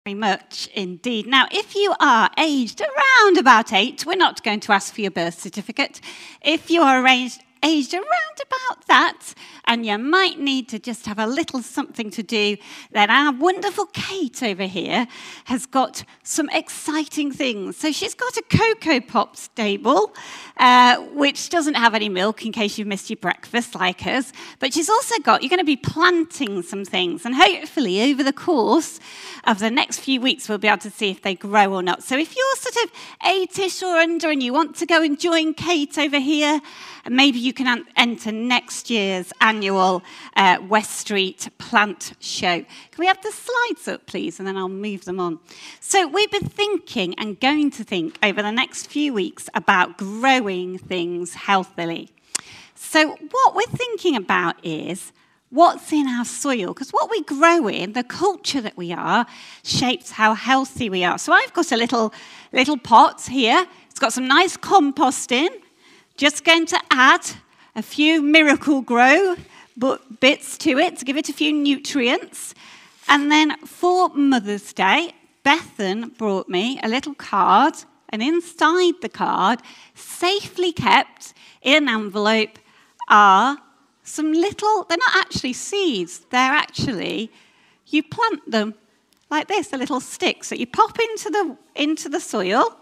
Very much indeed. Now, if you are aged around about 8, we're not going to ask for your birth certificate. If you are aged around about that, and you might need to just have a little something to do, then our wonderful Kate over here has got some exciting things. So she's got a Cocoa Pops table, which doesn't have any milk in case you've missed your breakfast like us. But she's also got, you're going to be planting some things. And hopefully over the course of the next few weeks, we'll be able to see if they grow or not. So if you're sort of 8-ish or under and you want to go and join Kate over here, and maybe you can enter next year's annual West Street Plant Show. Can we have the slides up, please? And then I'll move them on. So we've been thinking and going to think over the next few weeks about growing things healthily. So what we're thinking about is what's in our soil. Because what we grow in, the culture that we are, shapes how healthy we are. So I've got a little pot here. It's got some nice compost in. Just going to add a few Miracle-Gro bits to it to give it a few nutrients. And then for Mother's Day, Bethan brought me a little card, and inside the card, safely kept in an envelope, are some little, they're not actually seeds, they're actually, you plant them like this, the little sticks that you pop into the soil.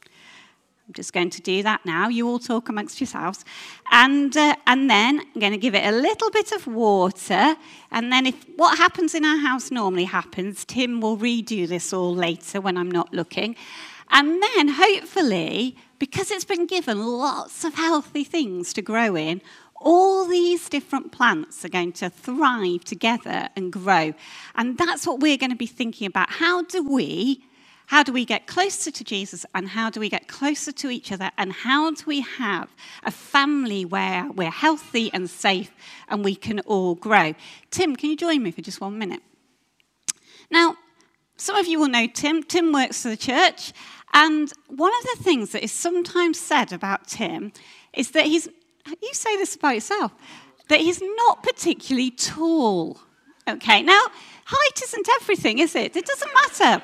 I'm just going to do that now. You all talk amongst yourselves. And then I'm going to give it a little bit of water. And then if what happens in our house normally happens, Tim will redo this all later when I'm not looking. And then hopefully, because it's been given lots of healthy things to grow in, all these different plants are going to thrive together and grow. And that's what we're going to be thinking about. How do we get closer to Jesus, and how do we get closer to each other, and how do we have a family where we're healthy and safe and we can all grow? Tim, can you join me for just 1 minute? Now, some of you will know Tim. Tim works for the church, and one of the things that is sometimes said about Tim is that you say this about yourself, that he's not particularly tall. Okay, now, height isn't everything, is it? It doesn't matter.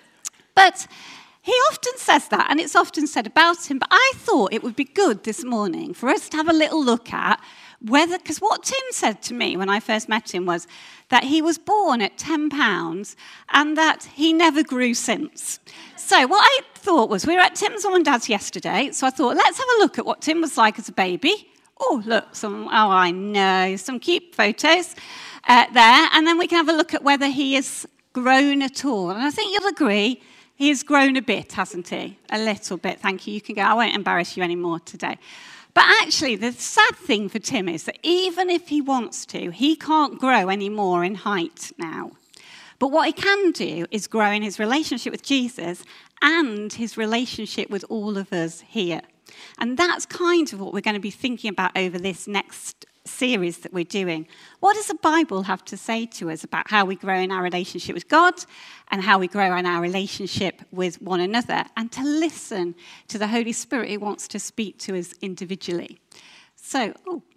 But he often says that, and it's often said about him. But I thought it would be good this morning for us to have a little look at whether, because what Tim said to me when I first met him was that he was born at 10 pounds and that he never grew since. So what I thought was, we were at Tim's mum and dad's yesterday, so I thought, let's have a look at what Tim was like as a baby. Oh, look, I know, some cute photos there. And then we can have a look at whether he has grown at all. And I think you'll agree, he has grown a bit, hasn't he? A little bit. Thank you. You can go. I won't embarrass you anymore today. But actually, the sad thing for Tim is that even if he wants to, he can't grow any more in height now. But what he can do is grow in his relationship with Jesus and his relationship with all of us here. And that's kind of what we're going to be thinking about over this next series that we're doing. What does the Bible have to say to us about how we grow in our relationship with God and how we grow in our relationship with one another, and to listen to the Holy Spirit who wants to speak to us individually? So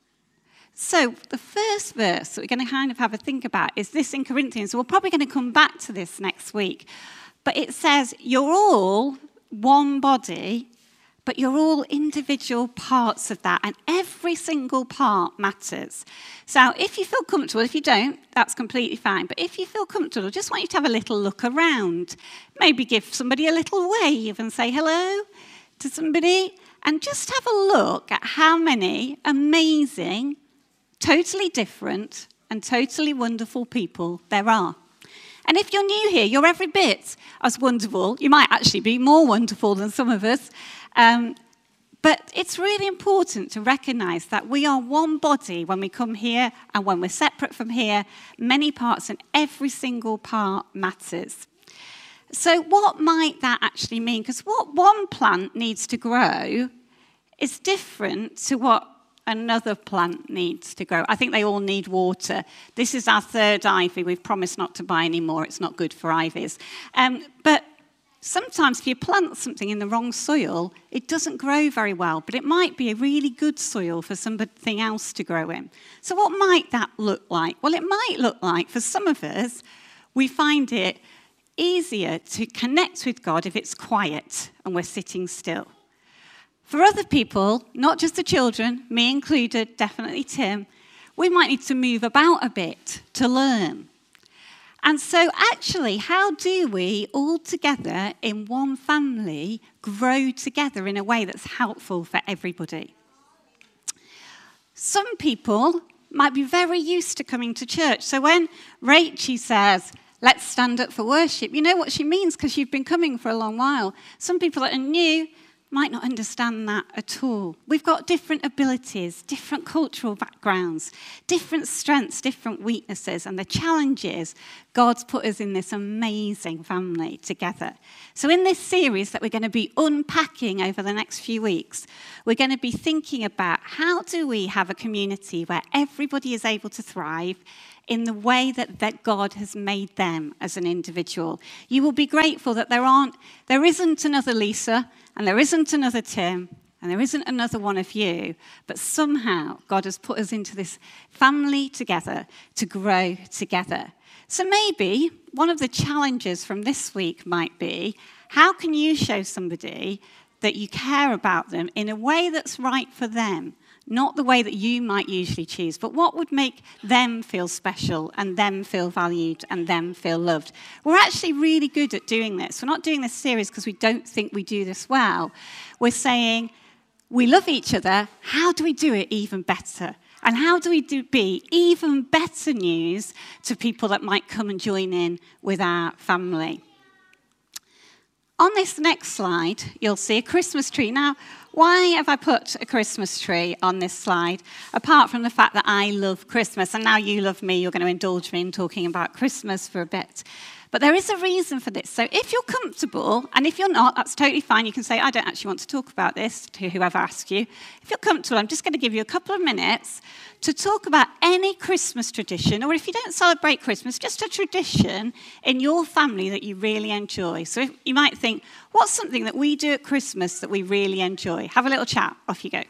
the first verse that we're going to kind of have a think about is this in Corinthians. We're probably going to come back to this next week. But it says, you're all one body, but you're all individual parts of that, and every single part matters. So if you feel comfortable, if you don't, that's completely fine. But if you feel comfortable, I just want you to have a little look around. Maybe give somebody a little wave and say hello to somebody, and just have a look at how many amazing, totally different, and totally wonderful people there are. And if you're new here, you're every bit as wonderful. You might actually be more wonderful than some of us. But it's really important to recognise that we are one body when we come here, and when we're separate from here, many parts, and every single part matters. So what might that actually mean? Because what one plant needs to grow is different to what another plant needs to grow. I think they all need water. This is our third ivy. We've promised not to buy any more. It's not good for ivies. But sometimes if you plant something in the wrong soil, it doesn't grow very well, but it might be a really good soil for something else to grow in. So what might that look like? Well, it might look like, for some of us, we find it easier to connect with God if it's quiet and we're sitting still. For other people, not just the children, me included, definitely Tim, we might need to move about a bit to learn. And so actually, how do we all together in one family grow together in a way that's helpful for everybody? Some people might be very used to coming to church. So when Rachel says, let's stand up for worship, you know what she means because you've been coming for a long while. Some people that are new might not understand that at all. We've got different abilities, different cultural backgrounds, different strengths, different weaknesses, and the challenge is God's put us in this amazing family together. So in this series that we're going to be unpacking over the next few weeks, we're going to be thinking about how do we have a community where everybody is able to thrive in the way that God has made them as an individual. You will be grateful that there isn't another Lisa, and there isn't another Tim, and there isn't another one of you, but somehow God has put us into this family together to grow together. So maybe one of the challenges from this week might be, how can you show somebody that you care about them in a way that's right for them? Not the way that you might usually choose, but what would make them feel special and them feel valued and them feel loved. We're actually really good at doing this. We're not doing this series because we don't think we do this well. We're saying we love each other. How do we do it even better? And how do we be even better news to people that might come and join in with our family? On this next slide, you'll see a Christmas tree. Now, why have I put a Christmas tree on this slide? Apart from the fact that I love Christmas, and now you love me, you're going to indulge me in talking about Christmas for a bit. But there is a reason for this. So if you're comfortable, and if you're not, that's totally fine. You can say, I don't actually want to talk about this to whoever asked you. If you're comfortable, I'm just going to give you a couple of minutes to talk about any Christmas tradition, or if you don't celebrate Christmas, just a tradition in your family that you really enjoy. So if, you might think, what's something that we do at Christmas that we really enjoy? Have a little chat. Off you go.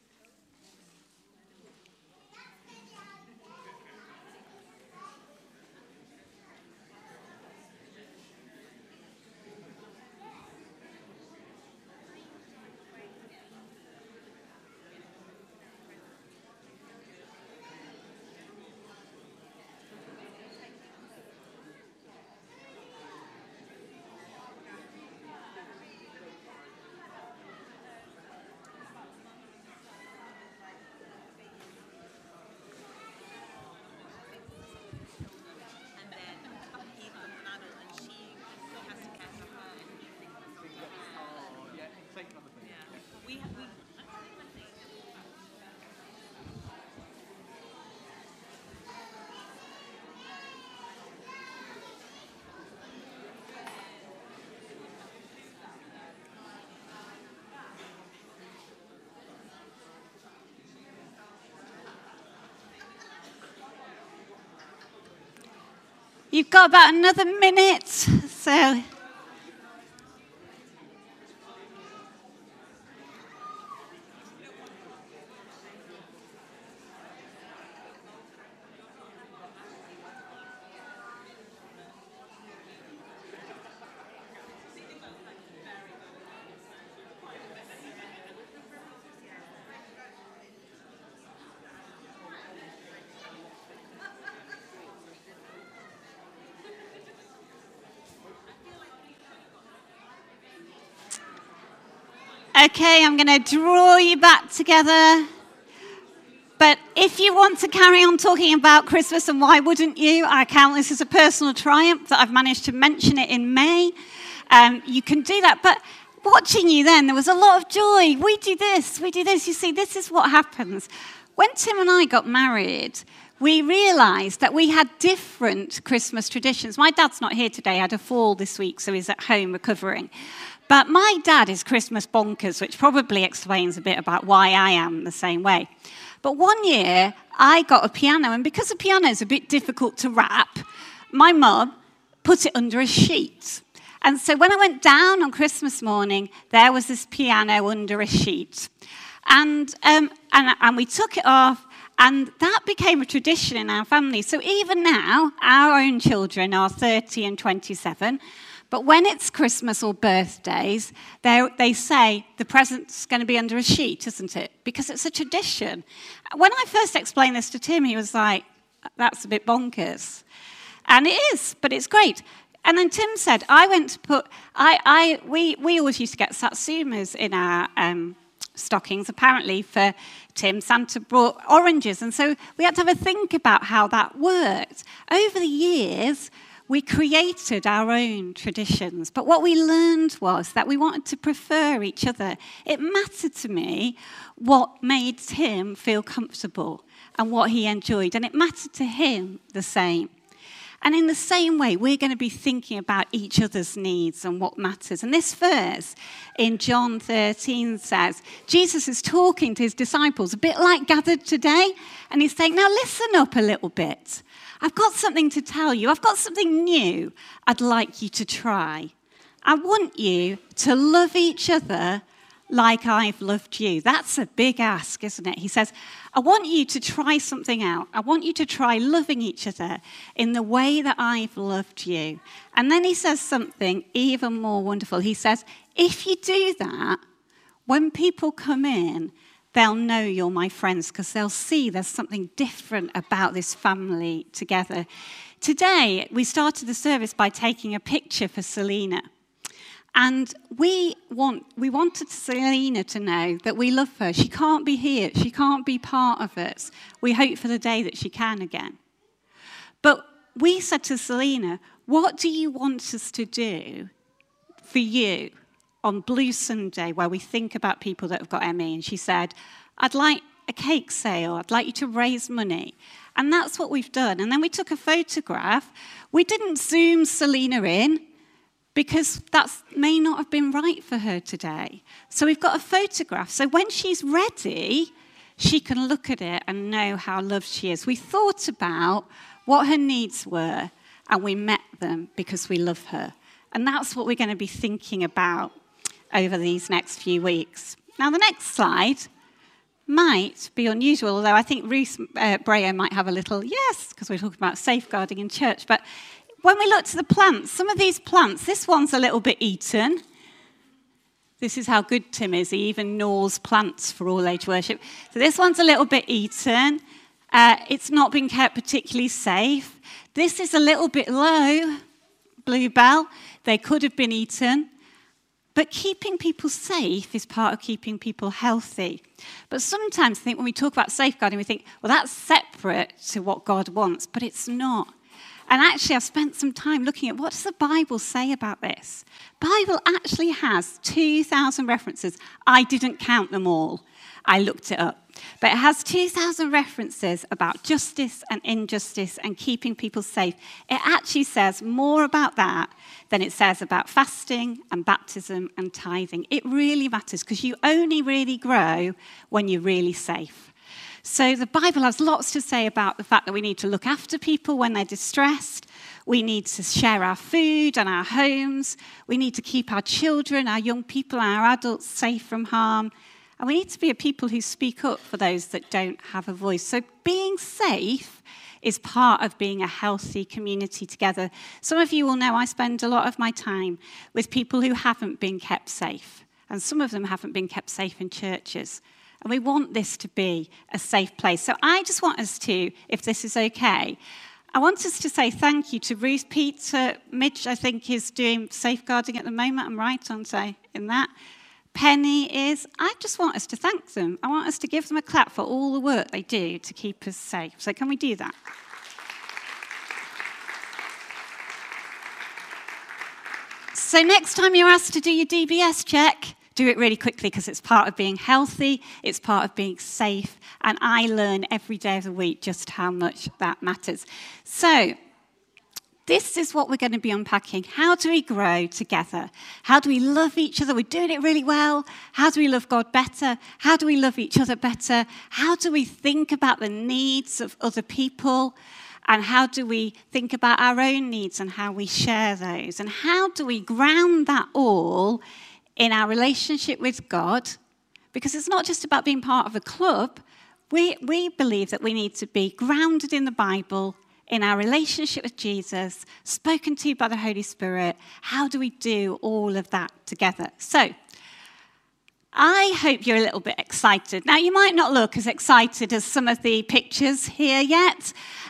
You've got about another minute, so... Okay, I'm going to draw you back together. But if you want to carry on talking about Christmas, and why wouldn't you? I count this as a personal triumph that I've managed to mention it in May. You can do that. But watching you then, there was a lot of joy. We do this, we do this. You see, this is what happens. When Tim and I got married, we realised that we had different Christmas traditions. My dad's not here today. I had a fall this week, so he's at home recovering. But my dad is Christmas bonkers, which probably explains a bit about why I am the same way. But one year, I got a piano, and because a piano is a bit difficult to wrap, my mum put it under a sheet. And so when I went down on Christmas morning, there was this piano under a sheet. And we took it off, and that became a tradition in our family. So even now, our own children are 30 and 27. But when it's Christmas or birthdays, they say the present's going to be under a sheet, isn't it? Because it's a tradition. When I first explained this to Tim, he was like, that's a bit bonkers. And it is, but it's great. And then Tim said, we always used to get satsumas in our stockings. Apparently for Tim, Santa brought oranges. And so we had to have a think about how that worked. Over the years, we created our own traditions, but what we learned was that we wanted to prefer each other. It mattered to me what made Tim feel comfortable and what he enjoyed, and it mattered to him the same. And in the same way, we're going to be thinking about each other's needs and what matters. And this verse in John 13 says, Jesus is talking to his disciples, a bit like gathered today, and he's saying, now listen up a little bit. I've got something to tell you. I've got something new I'd like you to try. I want you to love each other like I've loved you. That's a big ask, isn't it? He says, I want you to try something out. I want you to try loving each other in the way that I've loved you. And then he says something even more wonderful. He says, if you do that, when people come in, they'll know you're my friends because they'll see there's something different about this family together. Today, we started the service by taking a picture for Selena. And we wanted Selena to know that we love her. She can't be here. She can't be part of us. We hope for the day that she can again. But we said to Selena, what do you want us to do for you on Blue Sunday, where we think about people that have got ME? And she said, I'd like a cake sale. I'd like you to raise money. And that's what we've done. And then we took a photograph. We didn't zoom Selena in because that may not have been right for her today. So we've got a photograph. So when she's ready, she can look at it and know how loved she is. We thought about what her needs were, and we met them because we love her. And that's what we're going to be thinking about over these next few weeks. Now, the next slide might be unusual, although I think Ruth Brayo might have a little yes, because we're talking about safeguarding in church. But when we look to the plants, some of these plants, this one's a little bit eaten. This is how good Tim is. He even gnaws plants for all-age worship. So this one's a little bit eaten. It's not been kept particularly safe. This is a little bit low, bluebell. They could have been eaten. But keeping people safe is part of keeping people healthy. But sometimes I think when we talk about safeguarding, we think, well, that's separate to what God wants, but it's not. And actually, I've spent some time looking at what does the Bible say about this. The Bible actually has 2,000 references. I didn't count them all. I looked it up. But it has 2,000 references about justice and injustice and keeping people safe. It actually says more about that than it says about fasting and baptism and tithing. It really matters because you only really grow when you're really safe. So the Bible has lots to say about the fact that we need to look after people when they're distressed. We need to share our food and our homes. We need to keep our children, our young people, and our adults safe from harm. And we need to be a people who speak up for those that don't have a voice. So being safe is part of being a healthy community together. Some of you will know I spend a lot of my time with people who haven't been kept safe. And some of them haven't been kept safe in churches. And we want this to be a safe place. So I just want us to, if this is okay, I want us to say thank you to Ruth, Peter, Midge, I think, is doing safeguarding at the moment. I'm right, aren't I, in that? Penny is. I just want us to thank them. I want us to give them a clap for all the work they do to keep us safe. So can we do that? So next time you're asked to do your DBS check, do it really quickly because it's part of being healthy, it's part of being safe, and I learn every day of the week just how much that matters. So this is what we're going to be unpacking. How do we grow together? How do we love each other? We're doing it really well. How do we love God better? How do we love each other better? How do we think about the needs of other people? And how do we think about our own needs and how we share those? And how do we ground that all in our relationship with God? Because it's not just about being part of a club. We believe that we need to be grounded in the Bible, in our relationship with Jesus, spoken to by the Holy Spirit? How do we do all of that together? So, I hope you're a little bit excited. Now, you might not look as excited as some of the pictures here yet,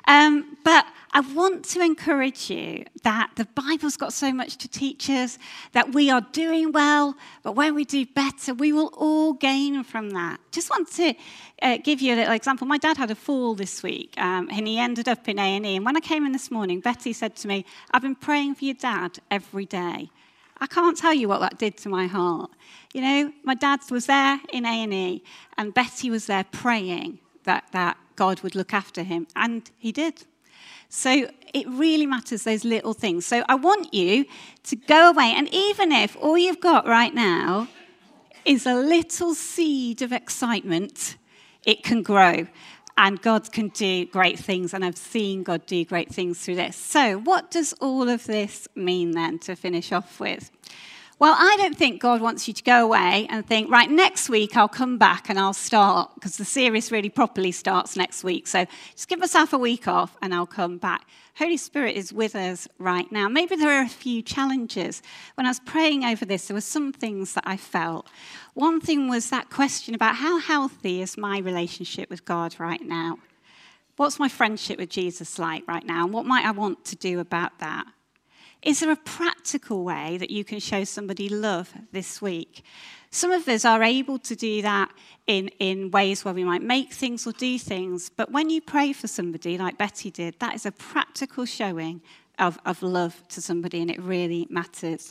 but I want to encourage you that the Bible's got so much to teach us, that we are doing well, but when we do better, we will all gain from that. Just want to give you a little example. My dad had a fall this week, and he ended up in A&E. And when I came in this morning, Betty said to me, "I've been praying for your dad every day." I can't tell you what that did to my heart. You know, my dad was there in A&E, and Betty was there praying that God would look after him, and he did. So it really matters, those little things. So I want you to go away, and even if all you've got right now is a little seed of excitement, it can grow. And God can do great things, and I've seen God do great things through this. So what does all of this mean then, to finish off with? Well, I don't think God wants you to go away and think, right, next week I'll come back and I'll start, because the series really properly starts next week. So just give myself a week off and I'll come back. Holy Spirit is with us right now. Maybe there are a few challenges. When I was praying over this, there were some things that I felt. One thing was that question about how healthy is my relationship with God right now? What's my friendship with Jesus like right now? And what might I want to do about that? Is there a practical way that you can show somebody love this week? Some of us are able to do that in ways where we might make things or do things, but when you pray for somebody, like Betty did, that is a practical showing of love to somebody, and it really matters.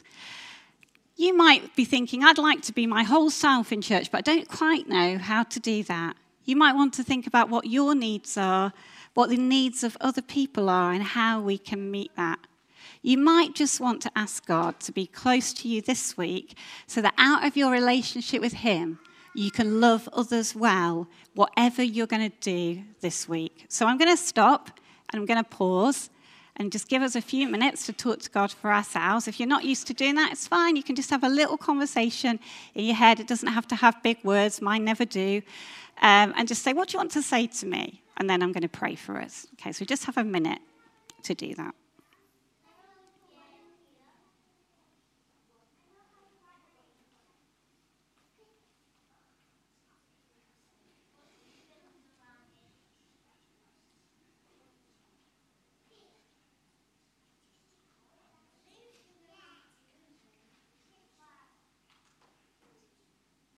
You might be thinking, I'd like to be my whole self in church, but I don't quite know how to do that. You might want to think about what your needs are, what the needs of other people are, and how we can meet that. You might just want to ask God to be close to you this week so that out of your relationship with him, you can love others well, whatever you're going to do this week. So I'm going to stop and I'm going to pause and just give us a few minutes to talk to God for ourselves. If you're not used to doing that, it's fine. You can just have a little conversation in your head. It doesn't have to have big words. Mine never do. And just say, what do you want to say to me? And then I'm going to pray for us. Okay, so just have a minute to do that.